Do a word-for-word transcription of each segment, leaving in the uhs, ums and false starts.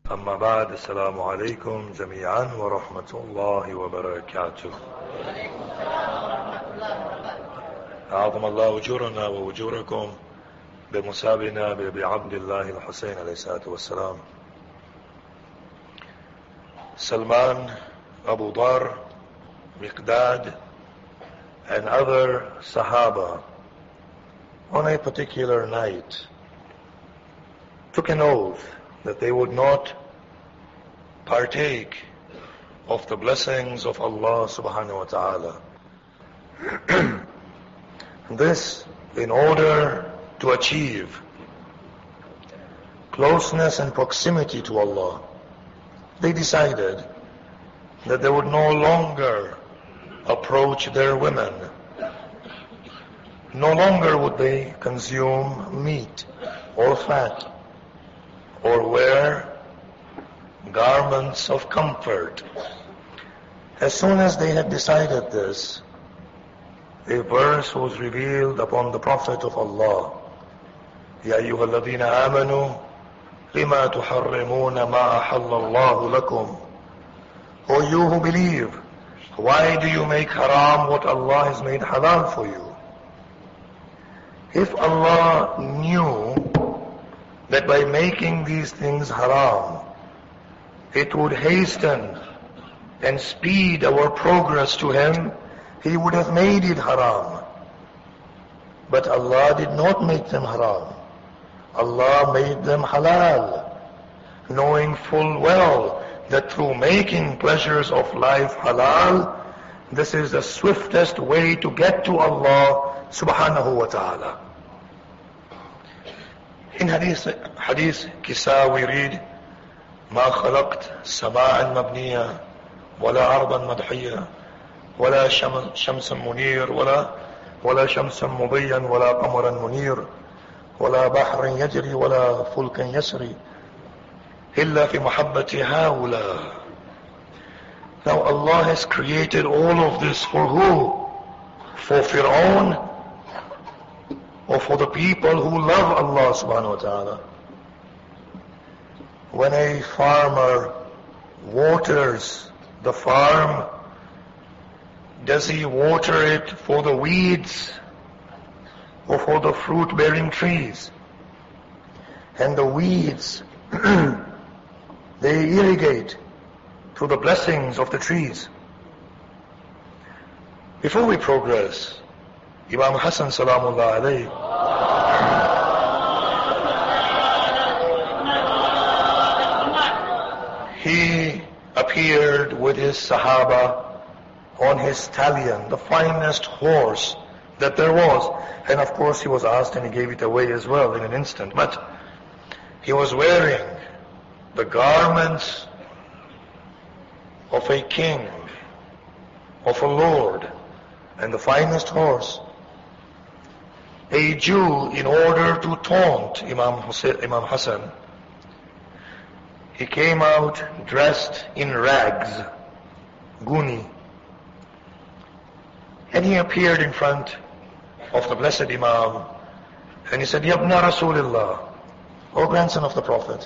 أما بعد السلام عليكم جميعا ورحمة الله وبركاته. أعظم الله أجورنا وأجوركم بمسابنا بعبد الله الحسين عليه الصلاة والسلام. Salman, Abu Dhar, Miqdad, and other Sahaba on a particular night took an oath that they would not partake of the blessings of Allah subhanahu wa ta'ala. This in order to achieve closeness and proximity to Allah. They decided that they would no longer approach their women. No longer would they consume meat or fat or wear garments of comfort. As soon as they had decided this, a verse was revealed upon the Prophet of Allah. Ya ayyuhalladhina amanu lima tuharrimuna ma ahallallahu lakum. O you who believe, why do you make haram what Allah has made halal for you? If Allah knew that by making these things haram, it would hasten and speed our progress to Him, He would have made it haram. But Allah did not make them haram. Allah made them halal, knowing full well that through making pleasures of life halal, this is the swiftest way to get to Allah subhanahu wa ta'ala. In hadith, hadith Kisa we read, ما خلقت سماعا مبنية ولا أرضا مدحية ولا شمسا منير ولا ولا شمسا مضيا ولا قمرا منير ولا بحر يجري ولا فلك يسري إلا في محبة هؤلاء. Now Allah has created all of this for who? For Fir'aun or for the people who love Allah subhanahu wa ta'ala? When a farmer waters the farm, does he water it for the weeds or for the fruit-bearing trees? And the weeds, they irrigate through the blessings of the trees. Before we progress, Imam Hassan Salamullah alayhi, he appeared with his Sahaba on his stallion, the finest horse that there was. And of course he was asked and he gave it away as well in an instant. But he was wearing the garments of a king, of a lord, and the finest horse. A Jew, in order to taunt Imam Hussein, Imam Hassan, he came out dressed in rags, guni, and he appeared in front of the blessed Imam, and he said, Yabna Rasulullah, O grandson of the Prophet,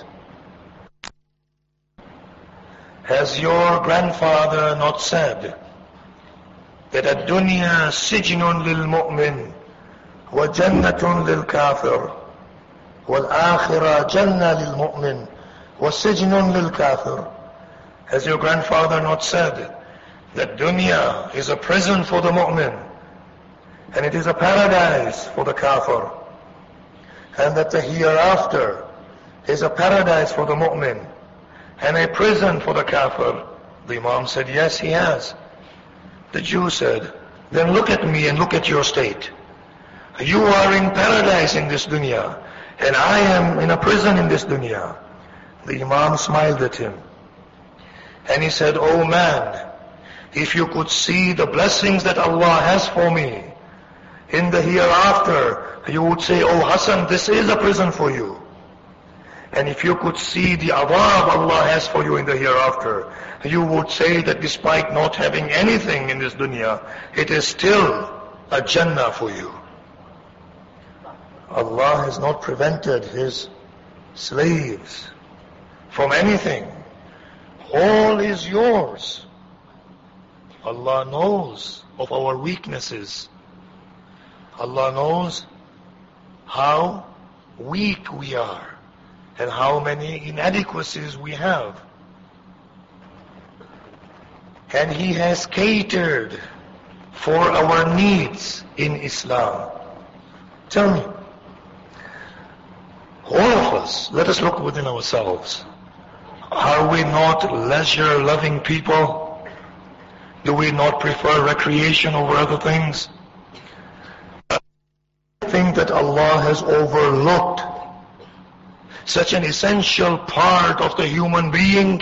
has your grandfather not said that ad-dunya sijnun lil mu'min wa jannatun lil kafir wal akhirah jannah lil mu'min wa sijnun lil kafir? Has your grandfather not said that dunya is a prison for the mu'min and it is a paradise for the kafir, and that the hereafter is a paradise for the mu'min and a prison for the kafir? The Imam said, yes, he has. The Jew said, then look at me and look at your state. You are in paradise in this dunya, and I am in a prison in this dunya. The Imam smiled at him, and he said, oh man, if you could see the blessings that Allah has for me in the hereafter, you would say, oh Hassan, this is a prison for you. And if you could see the adab Allah has for you in the hereafter, you would say that despite not having anything in this dunya, it is still a Jannah for you. Allah has not prevented His slaves from anything. All is yours. Allah knows of our weaknesses. Allah knows how weak we are and how many inadequacies we have. And He has catered for our needs in Islam. Tell me, all of us, let us look within ourselves. Are we not leisure-loving people? Do we not prefer recreation over other things? I think that Allah has overlooked such an essential part of the human being.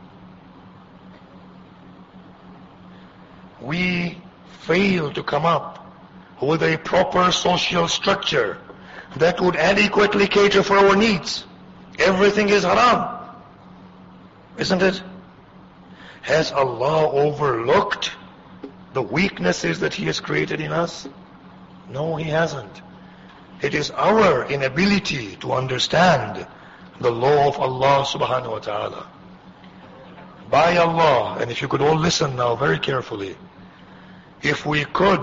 We fail to come up with a proper social structure that would adequately cater for our needs. Everything is haram, isn't it? Has Allah overlooked the weaknesses that He has created in us? No, He hasn't. It is our inability to understand the law of Allah subhanahu wa ta'ala. By Allah, and if you could all listen now very carefully, if we could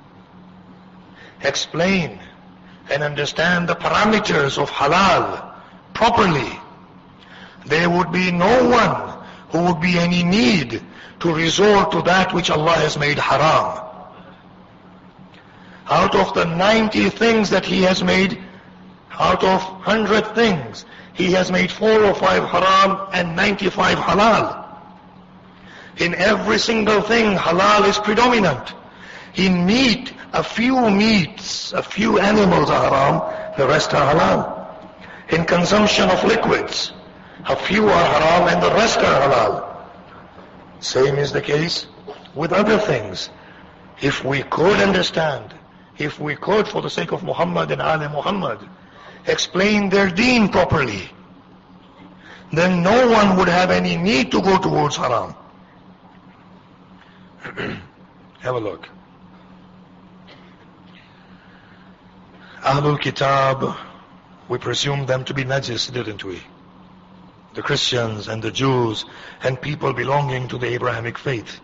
explain and understand the parameters of halal properly, there would be no one who would be any need to resort to that which Allah has made haram. Out of the ninety things that He has made, out of one hundred things, He has made four or five haram and ninety-five halal. In every single thing, halal is predominant. In meat, a few meats, a few animals are haram, the rest are halal. In consumption of liquids, a few are haram and the rest are halal. Same is the case with other things. If we could understand, if we could, for the sake of Muhammad and Ali Muhammad, explain their deen properly, then no one would have any need to go towards haram. Have a look. Ahlul Kitab, we presume them to be najis, didn't we? The Christians and the Jews and people belonging to the Abrahamic faith.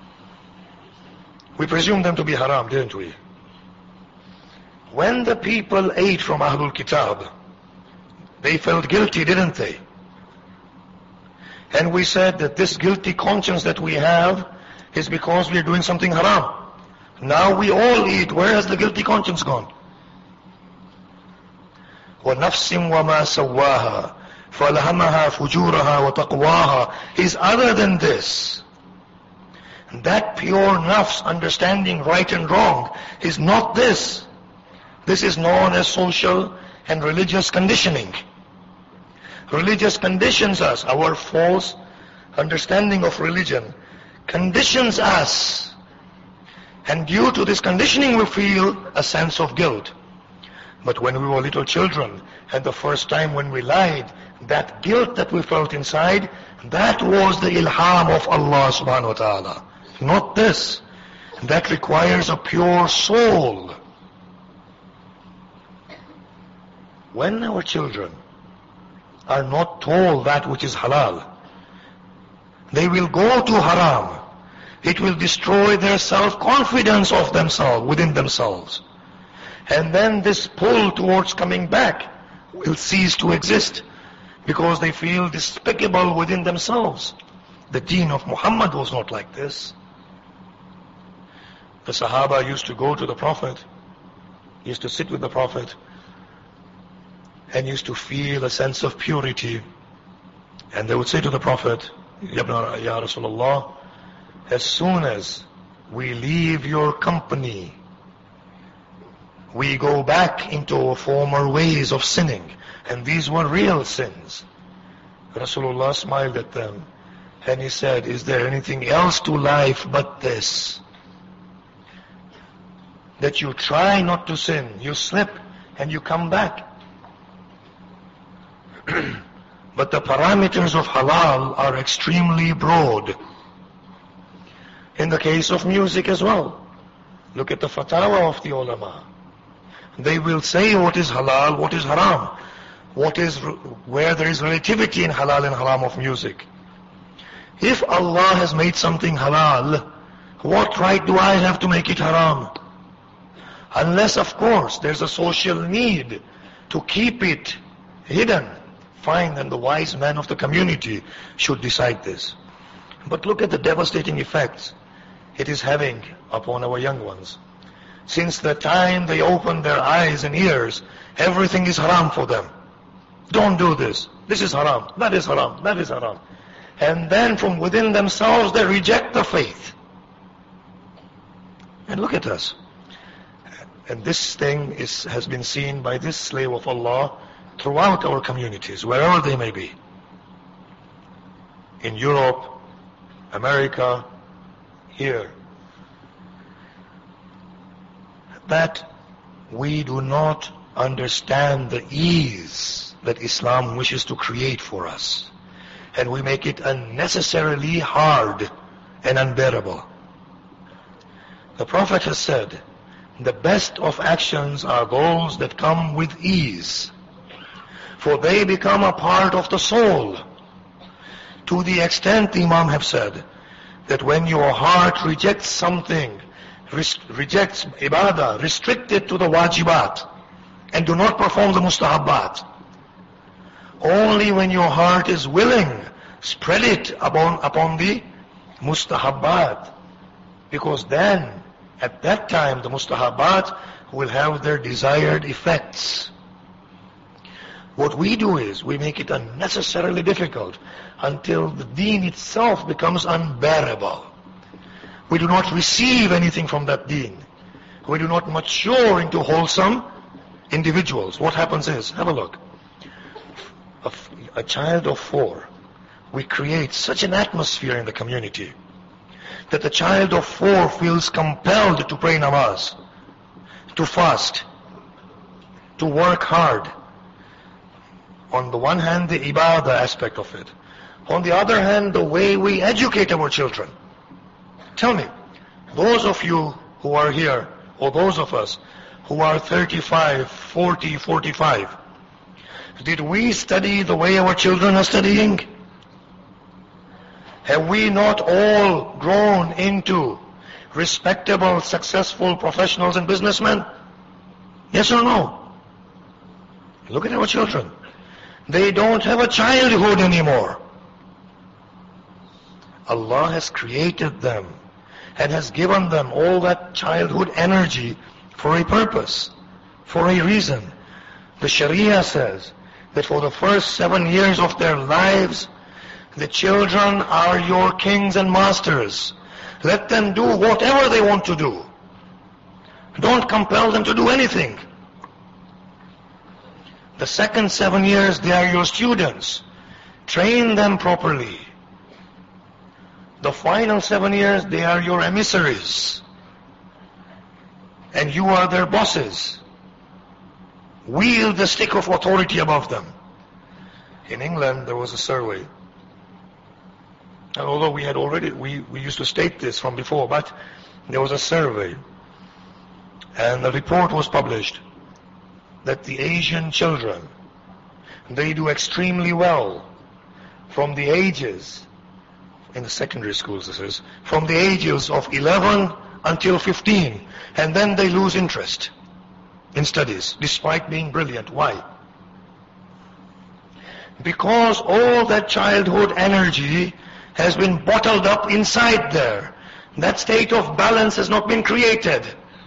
We presume them to be haram, didn't we? When the people ate from Ahlul Kitab, they felt guilty, didn't they? And we said that this guilty conscience that we have is because we are doing something haram. Now we all eat. Where has the guilty conscience gone? وَنَفْسٍ وَمَا سَوَّاهَا فَأَلْهَمَهَا فُجُورَهَا وَتَقْوَاهَا is other than this. That pure nafs, understanding right and wrong, is not this. This is known as social and religious conditioning. Religious conditions us, our false understanding of religion conditions us. And due to this conditioning we feel a sense of guilt. But when we were little children, and the first time when we lied, that guilt that we felt inside, that was the ilham of Allah subhanahu wa ta'ala. Not this. That requires a pure soul. When our children are not told that which is halal, they will go to haram. It will destroy their self-confidence of themselves, within themselves. And then this pull towards coming back will cease to exist because they feel despicable within themselves. The deen of Muhammad was not like this. The Sahaba used to go to the Prophet, used to sit with the Prophet, and used to feel a sense of purity. And they would say to the Prophet, Ya Rasulullah, as soon as we leave your company, we go back into our former ways of sinning. And these were real sins. Rasulullah smiled at them and he said, is there anything else to life but this? That you try not to sin, you slip and you come back. But the parameters of halal are extremely broad. In the case of music as well. Look at the fatwa of the ulama. They will say what is halal, what is haram. what is, where there is relativity in halal and haram of music. If Allah has made something halal, what right do I have to make it haram? Unless, of course, there's a social need to keep it hidden. Fine, then the wise man of the community should decide this. But look at the devastating effects it is having upon our young ones. Since the time they open their eyes and ears, everything is haram for them. Don't do this. This is haram. That is haram. That is haram. And then from within themselves they reject the faith. And look at us. And this thing is, has been seen by this slave of Allah throughout our communities, wherever they may be. In Europe, America, here. That we do not understand the ease that Islam wishes to create for us. And we make it unnecessarily hard and unbearable. The Prophet has said, the best of actions are those that come with ease, for they become a part of the soul. To the extent, the Imam have said, that when your heart rejects something, rejects ibadah, restrict it to the wajibat, and do not perform the mustahabbat. Only when your heart is willing, spread it upon, upon the mustahabbat. Because then, at that time, the mustahabbat will have their desired effects. What we do is, we make it unnecessarily difficult until the deen itself becomes unbearable. We do not receive anything from that deen. We do not mature into wholesome individuals. What happens is, have a look. A, a child of four, we create such an atmosphere in the community that the child of four feels compelled to pray namaz, to fast, to work hard. On the one hand, the ibadah aspect of it. On the other hand, the way we educate our children. Tell me, those of you who are here, or those of us who are thirty-five, forty, forty-five, did we study the way our children are studying? Have we not all grown into respectable, successful professionals and businessmen? Yes or no? Look at our children. They don't have a childhood anymore. Allah has created them and has given them all that childhood energy for a purpose, for a reason. The Sharia says that for the first seven years of their lives, the children are your kings and masters. Let them do whatever they want to do. Don't compel them to do anything. The second seven years, they are your students. Train them properly. The final seven years, they are your emissaries. And you are their bosses. Wield the stick of authority above them. In England, there was a survey. And although we had already, we, we used to state this from before, but there was a survey. And the report was published that the Asian children, they do extremely well from the ages, in the secondary schools this is, from the ages of eleven until fifteen, and then they lose interest in studies, despite being brilliant. Why? Because all that childhood energy has been bottled up inside there. That state of balance has not been created.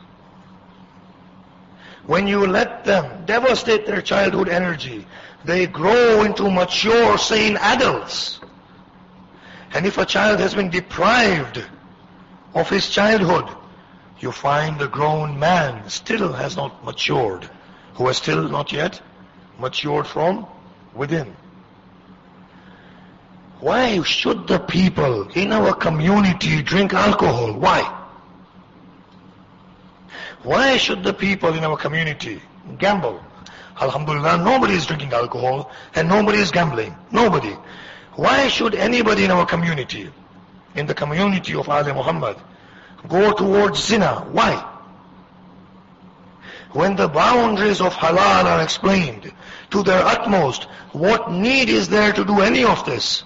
When you let them devastate their childhood energy, they grow into mature, sane adults. And if a child has been deprived of his childhood, you find the grown man still has not matured, who has still not yet matured from within. Why should the people in our community drink alcohol? Why? Why should the people in our community gamble? Alhamdulillah, nobody is drinking alcohol and nobody is gambling. Nobody. Why should anybody in our community, in the community of Ali Muhammad, go towards zina? Why? When the boundaries of halal are explained to their utmost, what need is there to do any of this?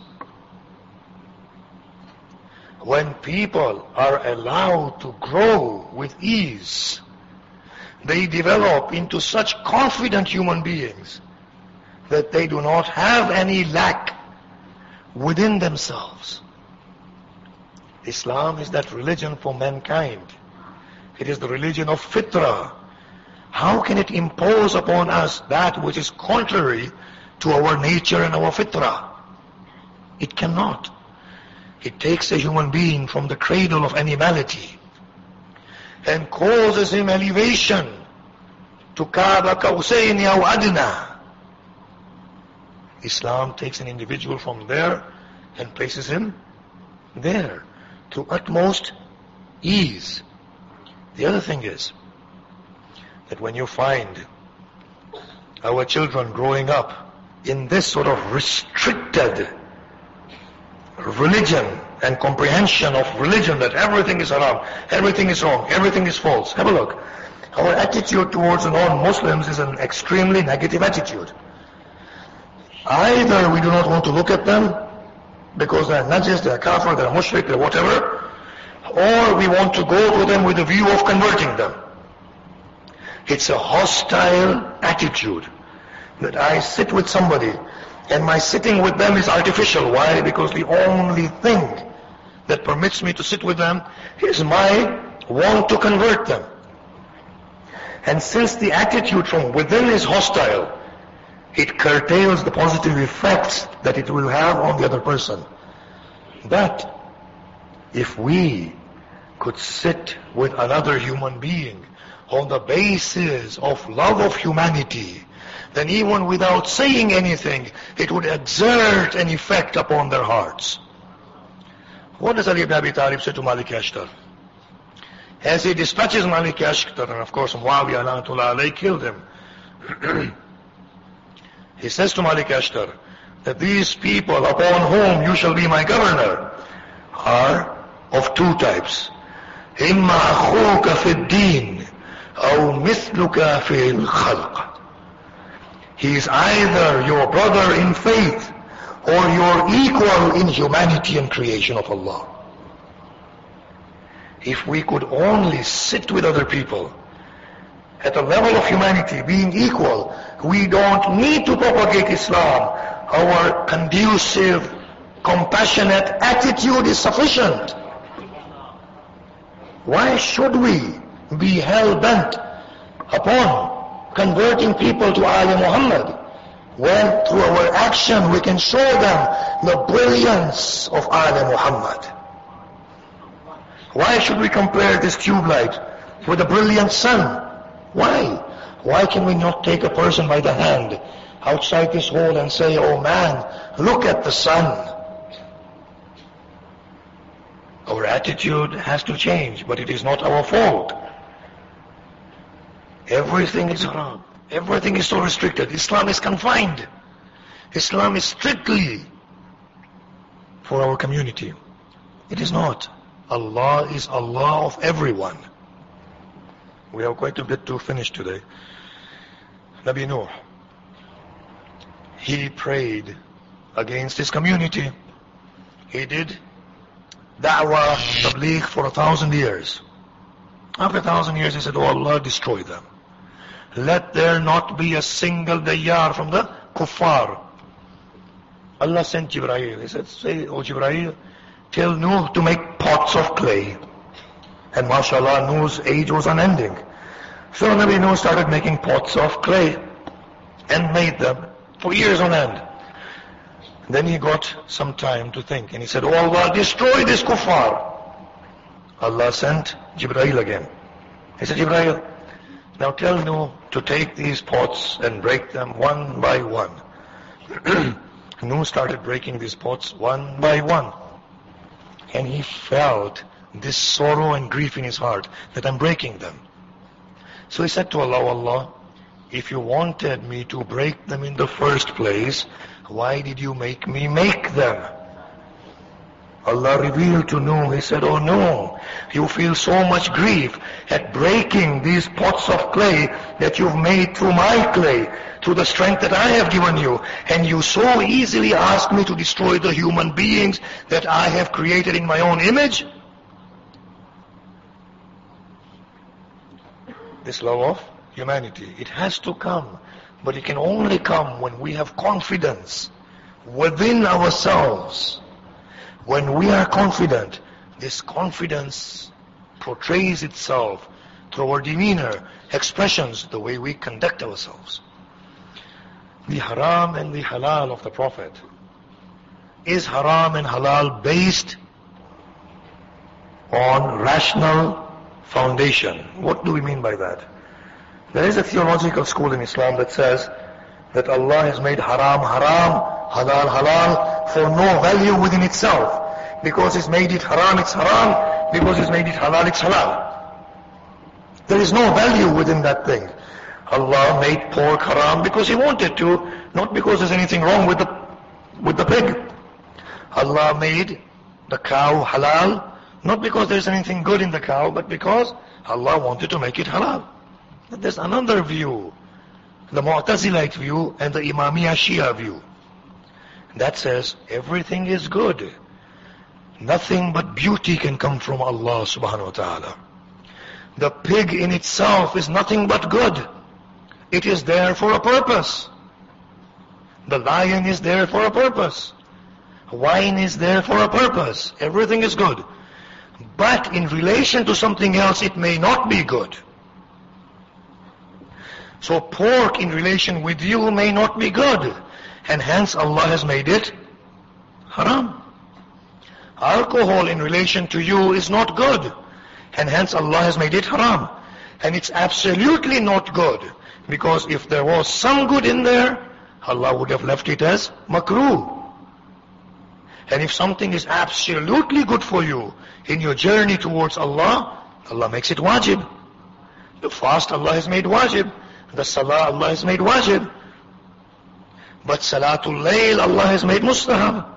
When people are allowed to grow with ease, they develop into such confident human beings that they do not have any lack within themselves. Islam is that religion for mankind. It is the religion of fitrah. How can it impose upon us that which is contrary to our nature and our fitrah? It cannot. It takes a human being from the cradle of animality and causes him elevation to Kaaba Qawsayn aw Adna. Islam takes an individual from there and places him there to utmost ease. The other thing is that when you find our children growing up in this sort of restricted religion and comprehension of religion, that everything is haram, everything is wrong, everything is false. Have a look. Our attitude towards the non-Muslims is an extremely negative attitude. Either we do not want to look at them because they're najis, they're kafir, they're mushrik, they're whatever, or we want to go to them with a view of converting them. It's a hostile attitude that I sit with somebody and my sitting with them is artificial. Why? Because the only thing that permits me to sit with them is my want to convert them. And since the attitude from within is hostile, it curtails the positive effects that it will have on the other person. But if we could sit with another human being on the basis of love of humanity, then even without saying anything, it would exert an effect upon their hearts. What does Ali ibn Abi Talib say to Malik Ashtar? As he dispatches Malik Ashtar, and of course Muawiyah La'natullah alayhi killed him, he says to Malik Ashtar that these people upon whom you shall be my governor are of two types. إِمَّا أَخُوكَ فِي الدِّينِ أَوْ مِثْلُكَ فِي الْخَلْقِ. He is either your brother in faith or your equal in humanity and creation of Allah. If we could only sit with other people at the level of humanity, being equal, we don't need to propagate Islam. Our conducive, compassionate attitude is sufficient. Why should we be hell-bent upon converting people to Ali Muhammad when through our action we can show them the brilliance of Ali Muhammad? Why should we compare this tube light with a brilliant sun? Why? Why can we not take a person by the hand outside this hall and say, oh man, look at the sun? Our attitude has to change, but it is not our fault. Everything is haram. Everything is so restricted. Islam is confined. Islam is strictly for our community. It is not. Allah is Allah of everyone. We have quite a bit to finish today. Nabi Nuh, he prayed against his community. He did da'wah, tabligh for a thousand years. After a thousand years he said, oh Allah, destroy them. Let there not be a single dayyar from the kuffar. Allah sent Jibreel. He said, say, oh Jibreel, tell Nuh to make pots of clay. And mashallah, Nuh's age was unending. So Nabi Nuh started making pots of clay and made them for years on end. Then he got some time to think and he said, oh Allah, destroy this kuffar. Allah sent Jibreel again. He said, Jibreel, now tell Nuh to take these pots and break them one by one. Nuh started breaking these pots one by one. And he felt this sorrow and grief in his heart that I'm breaking them. So he said to Allah, Allah, if you wanted me to break them in the first place, why did you make me make them? Allah revealed to Nuh, He said, oh Nuh, you feel so much grief at breaking these pots of clay that you've made through my clay, through the strength that I have given you, and you so easily ask me to destroy the human beings that I have created in my own image? This love of humanity, it has to come, but it can only come when we have confidence within ourselves. When we are confident, this confidence portrays itself through our demeanor, expressions, the way we conduct ourselves. The haram and the halal of the Prophet. Is haram and halal based on rational foundation? What do we mean by that? There is a theological school in Islam that says that Allah has made haram haram, halal halal, for no value within itself. Because He's made it haram, it's haram. Because He's made it halal, it's halal. There is no value within that thing. Allah made pork haram because He wanted to, not because there's anything wrong with the with the pig. Allah made the cow halal, not because there's anything good in the cow, but because Allah wanted to make it halal. But there's another view, the Mu'tazilite view and the Imamiyya Shia view, that says everything is good. Nothing but beauty can come from Allah subhanahu wa ta'ala. The pig in itself is nothing but good. It is there for a purpose. The lion is there for a purpose. Wine is there for a purpose. Everything is good. But in relation to something else, it may not be good. So pork in relation with you may not be good. And hence Allah has made it haram. Alcohol in relation to you is not good. And hence Allah has made it haram. And it's absolutely not good. Because if there was some good in there, Allah would have left it as makruh. And if something is absolutely good for you in your journey towards Allah, Allah makes it wajib. The fast Allah has made wajib. The salah Allah has made wajib. But salatul layl Allah has made mustahab.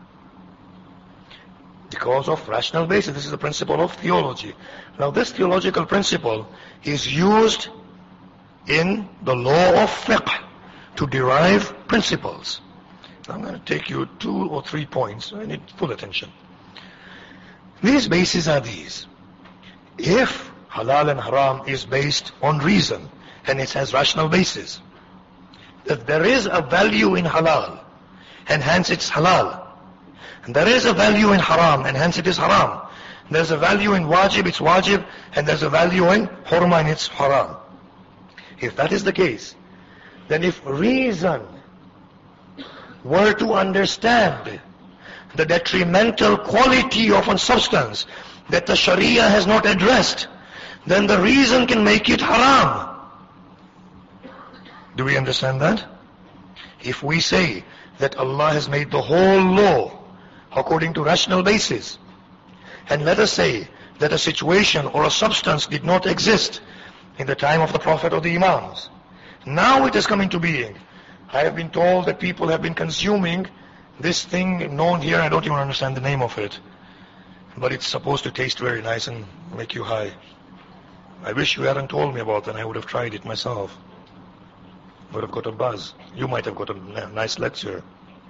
Because of rational basis. This is the principle of theology. Now this theological principle is used in the law of fiqh to derive principles. I'm going to take you two or three points. I need full attention. These bases are these. If halal and haram is based on reason, and it has rational basis, that there is a value in halal, and hence it's halal. And there is a value in haram, and hence it is haram. There's a value in wajib, it's wajib, and there's a value in hurma, and it's haram. If that is the case, then if reason were to understand the detrimental quality of a substance that the Sharia has not addressed, then the reason can make it haram. Do we understand that? If we say that Allah has made the whole law according to rational basis, and let us say that a situation or a substance did not exist in the time of the Prophet or the Imams, now it has come into being. I have been told that people have been consuming this thing known here, I don't even understand the name of it, but it's supposed to taste very nice and make you high. I wish you hadn't told me about it, and I would have tried it myself. Would have got a buzz. You might have got a nice lecture.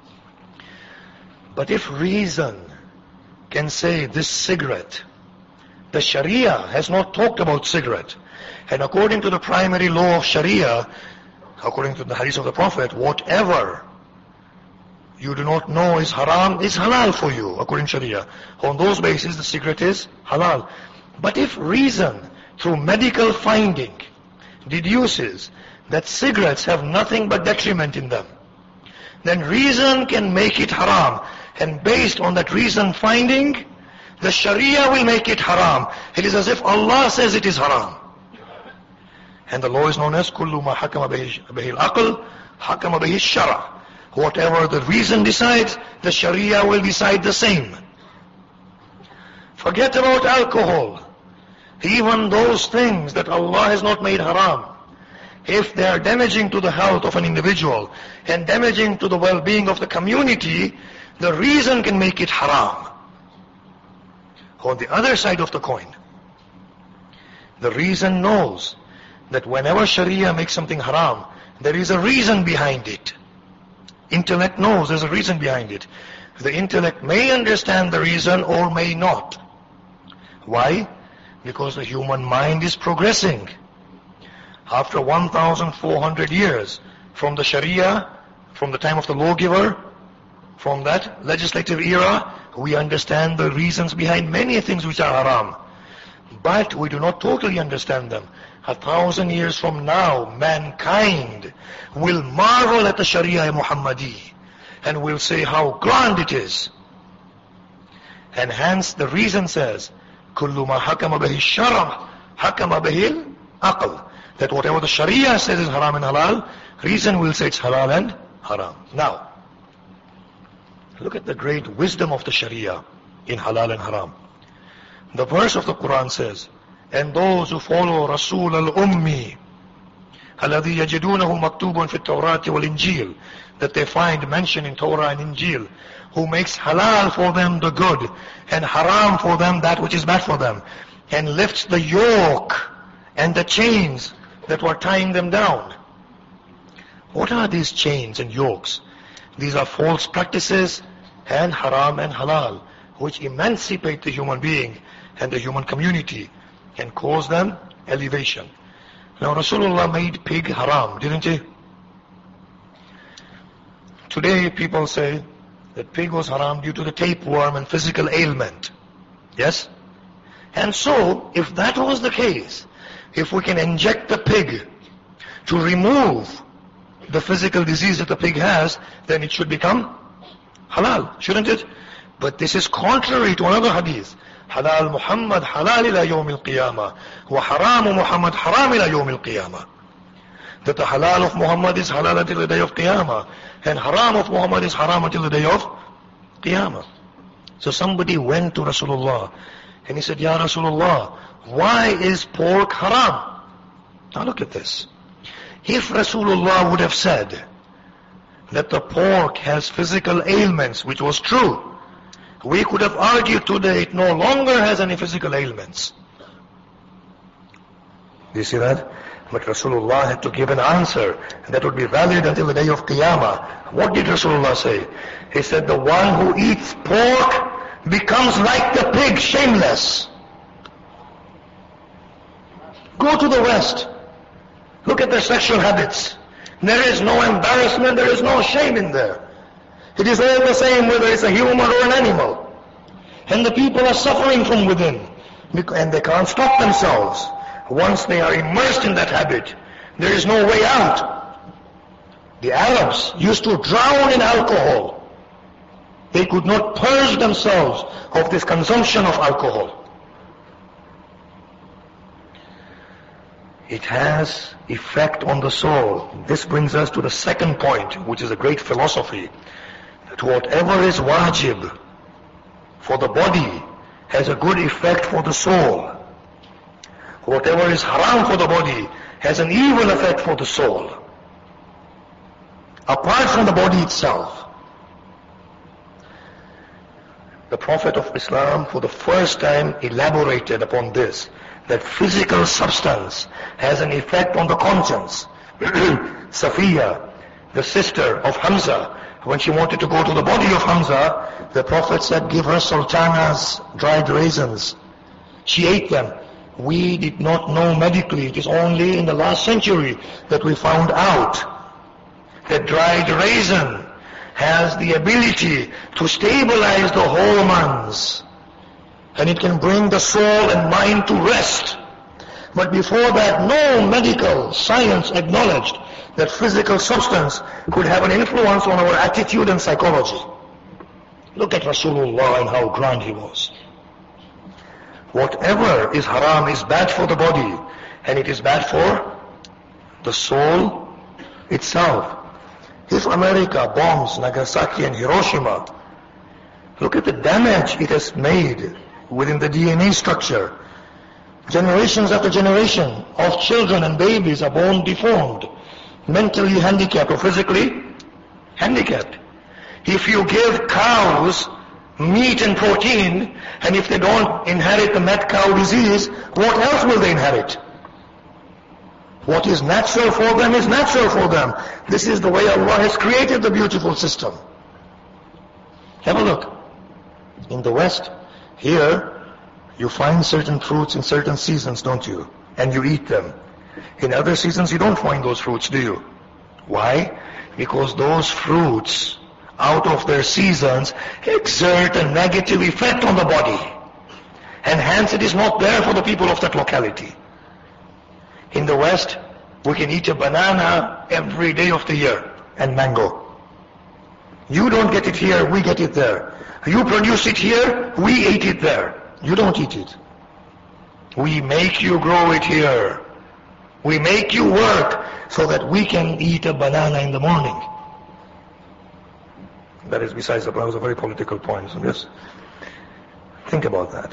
But if reason can say this cigarette, the Sharia has not talked about cigarette, and according to the primary law of Sharia, according to the hadith of the Prophet, whatever you do not know is haram is halal for you, according to Sharia. On those bases, the cigarette is halal. But if reason, through medical finding, deduces that cigarettes have nothing but detriment in them, then reason can make it haram. And based on that reason finding, the Sharia will make it haram. It is as if Allah says it is haram. And the law is known as kullu ma hakama bihi al-aql hakama bihi al-shara. Whatever the reason decides, the Sharia will decide the same. Forget about alcohol. Even those things that Allah has not made haram, if they are damaging to the health of an individual and damaging to the well-being of the community, the reason can make it haram. On the other side of the coin, the reason knows that whenever Sharia makes something haram, there is a reason behind it. Intellect knows there's a reason behind it. The intellect may understand the reason or may not. Why? Because the human mind is progressing. After one thousand four hundred years from the Sharia, from the time of the lawgiver, from that legislative era, we understand the reasons behind many things which are haram. But we do not totally understand them. A thousand years from now, mankind will marvel at the Sharia Muhammadi and will say how grand it is. And hence the reason says, كُلُّ مَا حَكَمَ بِهِ الشَّرْعُ حَكَمَ بِهِ الْعَقْلُ. That whatever the Sharia says is haram and halal, reason will say it's halal and haram. Now, look at the great wisdom of the Sharia in halal and haram. The verse of the Quran says, and those who follow Rasul al-Ummi, الَّذِي يَجِدُونَهُ مَكْتُوبٌ فِي التَّوْرَاةِ وَالْإِنْجِيلِ, that they find mention in Torah and Injil, who makes halal for them the good, and haram for them that which is bad for them, and lifts the yoke and the chains that were tying them down. What are these chains and yokes? These are false practices and haram and halal, which emancipate the human being and the human community and cause them elevation. Now Rasulullah made pig haram, didn't he? Today people say that pig was haram due to the tapeworm and physical ailment. Yes? And so, if that was the case, if we can inject the pig to remove the physical disease that the pig has, then it should become halal, shouldn't it? But this is contrary to another hadith. Halal Muhammad halal ila yawm al-qiyamah, wa haram Muhammad haram ila yawm al-qiyamah. That the halal of Muhammad is halal until the day of Qiyamah, and haram of Muhammad is haram until the day of Qiyamah. So somebody went to Rasulullah and he said, Ya Rasulullah, why is pork haram? Now look at this. If Rasulullah would have said that the pork has physical ailments, which was true, we could have argued today it no longer has any physical ailments. Do you see that? But Rasulullah had to give an answer that would be valid until the day of Qiyamah. What did Rasulullah say? He said, the one who eats pork becomes like the pig, shameless. Go to the West. Look at their sexual habits. There is no embarrassment, there is no shame in there. It is all the same whether it's a human or an animal. And the people are suffering from within. And they can't stop themselves. Once they are immersed in that habit, there is no way out. The Arabs used to drown in alcohol. They could not purge themselves of this consumption of alcohol. It has effect on the soul. This brings us to the second point, which is a great philosophy. That whatever is wajib for the body has a good effect for the soul. Whatever is haram for the body has an evil effect for the soul, apart from the body itself. The Prophet of Islam for the first time elaborated upon this, that physical substance has an effect on the conscience. Safiya, the sister of Hamza, when she wanted to go to the body of Hamza, the Prophet said, give her sultanas, dried raisins. She ate them. We did not know medically, it is only in the last century that we found out that dried raisin has the ability to stabilize the hormones, and it can bring the soul and mind to rest. But before that, no medical science acknowledged that physical substance could have an influence on our attitude and psychology. Look at Rasulullah and how grand he was. Whatever is haram is bad for the body, and it is bad for the soul itself. If America bombs Nagasaki and Hiroshima, look at the damage it has made within the D N A structure. Generations after generation of children and babies are born deformed, mentally handicapped or physically handicapped. If you give cows meat and protein, and if they don't inherit the mad cow disease, what else will they inherit? What is natural for them is natural for them. This is the way Allah has created the beautiful system. Have a look. In the West, here, you find certain fruits in certain seasons, don't you? And you eat them. In other seasons, you don't find those fruits, do you? Why? Because those fruits, out of their seasons, exert a negative effect on the body. And hence it is not there for the people of that locality. In the West, we can eat a banana every day of the year, and mango. You don't get it here, we get it there. You produce it here, we eat it there. You don't eat it. We make you grow it here. We make you work so that we can eat a banana in the morning. That is besides the point. It was a very political point. So just think about that.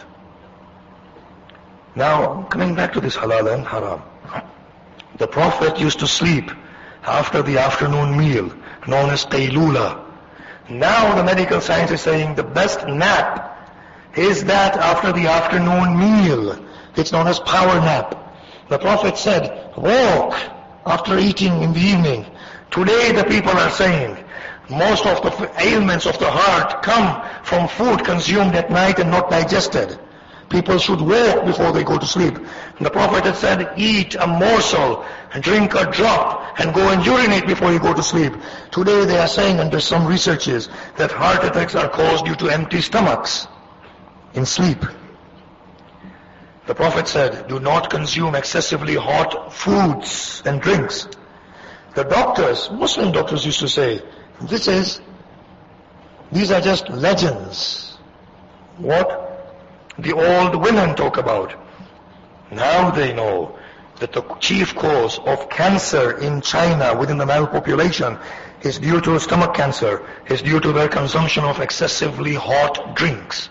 Now, coming back to this halal and haram. The Prophet used to sleep after the afternoon meal, known as qaylula. Now the medical science is saying the best nap is that after the afternoon meal. It's known as power nap. The Prophet said, walk after eating in the evening. Today the people are saying, most of the ailments of the heart come from food consumed at night and not digested. People should walk before they go to sleep. And the Prophet had said, eat a morsel, drink a drop, and go and urinate before you go to sleep. Today they are saying, under some researches, that heart attacks are caused due to empty stomachs in sleep. The Prophet said, do not consume excessively hot foods and drinks. The doctors, Muslim doctors used to say, this is, these are just legends. What the old women talk about. Now they know that the chief cause of cancer in China within the male population is due to stomach cancer, is due to their consumption of excessively hot drinks.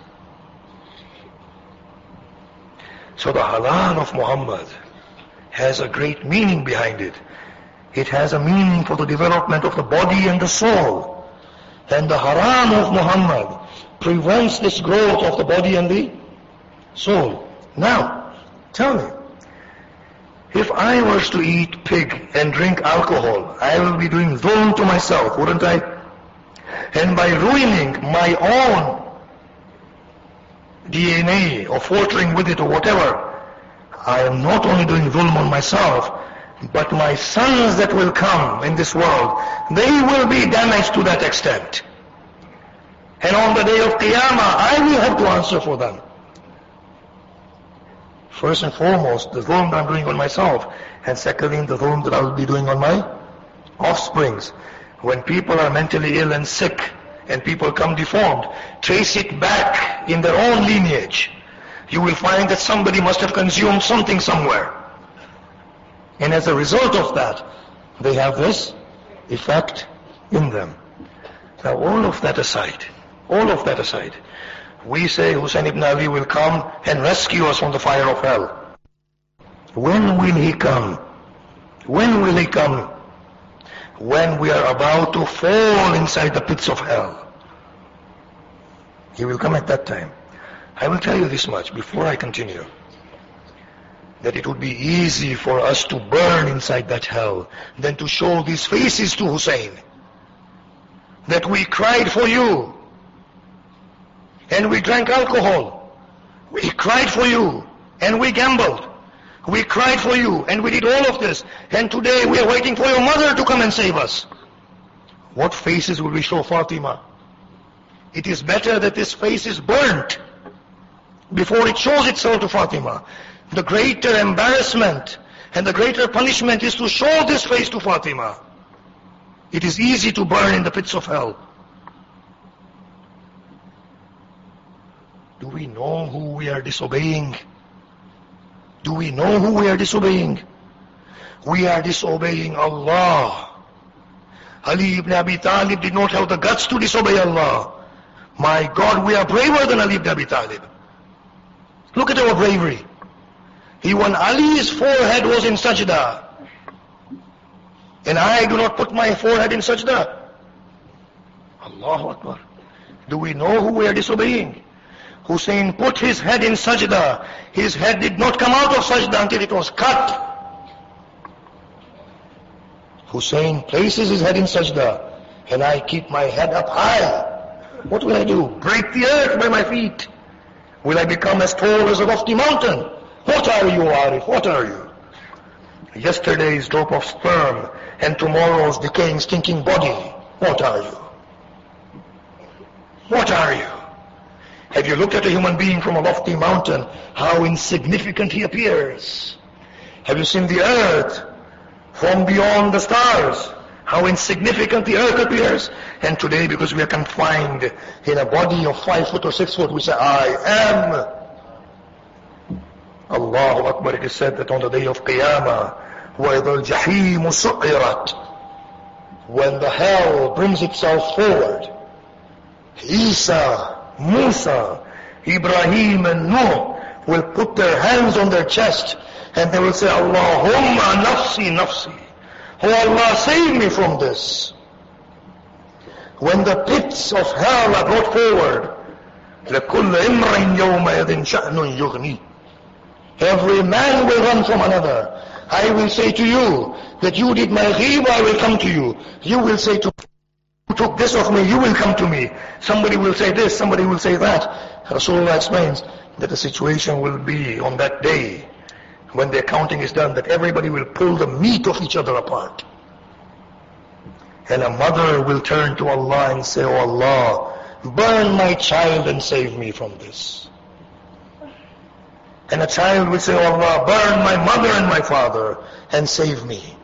So the halal of Muhammad has a great meaning behind it. It has a meaning for the development of the body and the soul. And the haram of Muhammad prevents this growth of the body and the soul. Now, tell me, if I was to eat pig and drink alcohol, I will be doing dhulm to myself, wouldn't I? And by ruining my own D N A or faltering with it or whatever, I am not only doing dhulm on myself, but my sons that will come in this world, they will be damaged to that extent. And on the day of Qiyamah, I will have to answer for them. First and foremost, the dhulm that I'm doing on myself, and secondly, the dhulm that I will be doing on my offsprings. When people are mentally ill and sick, and people come deformed, trace it back in their own lineage. You will find that somebody must have consumed something somewhere. And as a result of that, they have this effect in them. Now all of that aside, all of that aside, we say Hussein ibn Ali will come and rescue us from the fire of hell. When will he come? When will he come? When we are about to fall inside the pits of hell. He will come at that time. I will tell you this much before I continue, that it would be easy for us to burn inside that hell than to show these faces to Hussein. That we cried for you, and we drank alcohol. We cried for you, and we gambled. We cried for you, and we did all of this, and today we are waiting for your mother to come and save us. What faces will we show Fatima? It is better that this face is burnt before it shows itself to Fatima. The greater embarrassment and the greater punishment is to show this face to Fatima. It is easy to burn in the pits of hell. Do we know who we are disobeying? Do we know who we are disobeying? We are disobeying Allah. Ali ibn Abi Talib did not have the guts to disobey Allah. My God, we are braver than Ali ibn Abi Talib. Look at our bravery. Even Ali's forehead was in sajda. And I do not put my forehead in sajda. Allahu Akbar. Do we know who we are disobeying? Hussein put his head in sajda. His head did not come out of sajda until it was cut. Hussein places his head in sajda, and I keep my head up high. What will I do? Break the earth by my feet? Will I become as tall as a lofty mountain? What are you, Arif? What are you? Yesterday's drop of sperm and tomorrow's decaying, stinking body. What are you? What are you? Have you looked at a human being from a lofty mountain, how insignificant he appears? Have you seen the earth from beyond the stars, how insignificant the earth appears? And today, because we are confined in a body of five foot or six foot, we say, I am. Allahu Akbar. It is said that on the day of Qiyamah, وَإِذَا الْجَحِيمُ سُعِّرَتْ, when the hell brings itself forward, Isa, Musa, Ibrahim and Nuh will put their hands on their chest and they will say, Allahumma nafsi nafsi. Oh Allah, save me from this. When the pits of hell are brought forward, لَكُلَّ إِمْرٍ يَوْمَئِذٍ شَأْنٌ يُغْنِي. Every man will run from another. I will say to you that you did my ghiba, I will come to you. You will say to me, you took this of me, you will come to me. Somebody will say this, somebody will say that. Rasulullah explains that the situation will be on that day, when the accounting is done, that everybody will pull the meat of each other apart. And a mother will turn to Allah and say, Oh Allah, burn my child and save me from this. And a child will say, Oh Allah, burn my mother and my father and save me.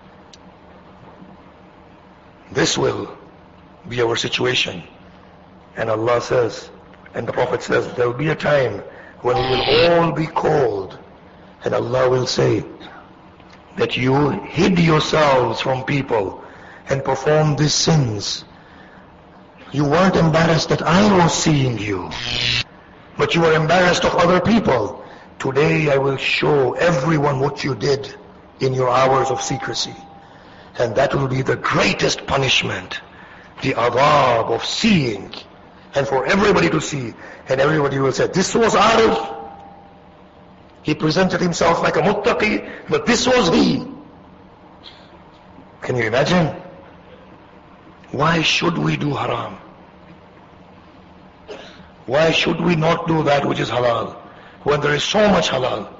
This will be our situation. And Allah says, and the Prophet says, there will be a time when we will all be called, and Allah will say that you hid yourselves from people and performed these sins. You weren't embarrassed that I was seeing you, but you were embarrassed of other people. Today I will show everyone what you did in your hours of secrecy. And that will be the greatest punishment, the adab of seeing, and for everybody to see. And everybody will say, this was Arif. He presented himself like a muttaqi, but this was he. Can you imagine? Why should we do haram? Why should we not do that which is halal, when there is so much halal?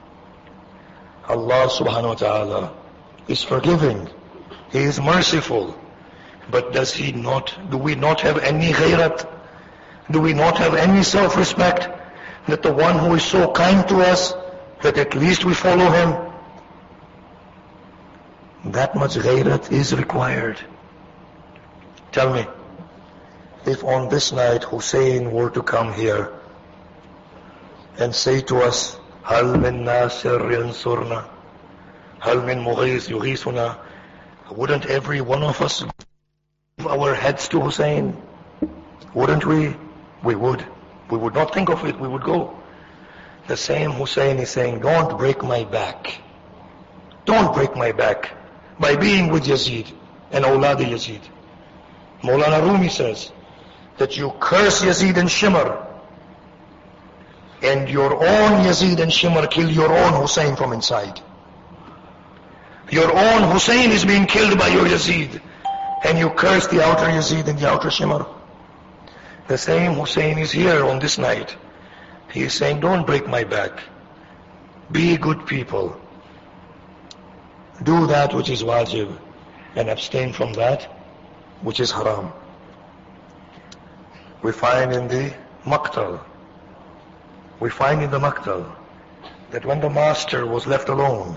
Allah subhanahu wa ta'ala is forgiving. He is merciful. But does He not, do we not have any ghayrat? Do we not have any self-respect? That the one who is so kind to us, that at least we follow Him? That much ghayrat is required. Tell me, if on this night Hussein were to come here and say to us, هَلْ مِن نَاصِرٍ يَنْصُرْنَا هَلْ مِن مُغِيثٍ يُغِيثُنَا, wouldn't every one of us give our heads to Hussein? Wouldn't we? We would. We would not think of it, we would go. The same Hussein is saying, don't break my back. Don't break my back by being with Yazid and Awlad Yazid. Maulana Rumi says that you curse Yazid and Shimr, and your own Yazid and Shimr kill your own Hussein from inside. Your own Hussein is being killed by your Yazid, and you curse the outer Yazid and the outer Shimr. The same Hussein is here on this night. He is saying, don't break my back. Be good people. Do that which is wajib, and abstain from that which is haram. We find in the Maqtal, we find in the Maqtal that when the master was left alone,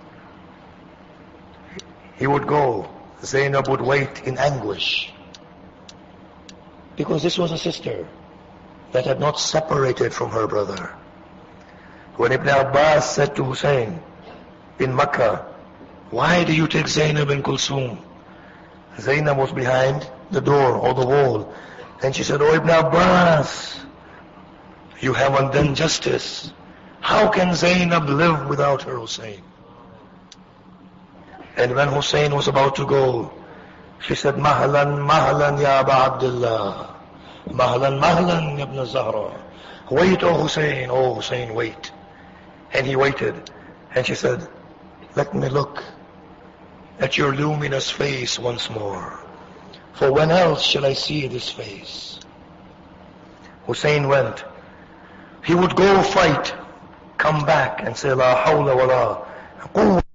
he would go, Zainab would wait in anguish, because this was a sister that had not separated from her brother. When Ibn Abbas said to Hussein in Makkah, why do you take Zainab and Kulsum? Zainab was behind the door or the wall, and she said, oh Ibn Abbas, you haven't done justice. How can Zainab live without her Hussein? And when Hussein was about to go, she said, Mahlan, Mahlan ya Aba Abdullah, Mahlan, Mahlan, Ibn Zahra. Wait, O Hussein, O Hussein, wait. And he waited. And she said, let me look at your luminous face once more. For when else shall I see this face? Hussein went. He would go fight, come back and say, La hawla wa la quwwata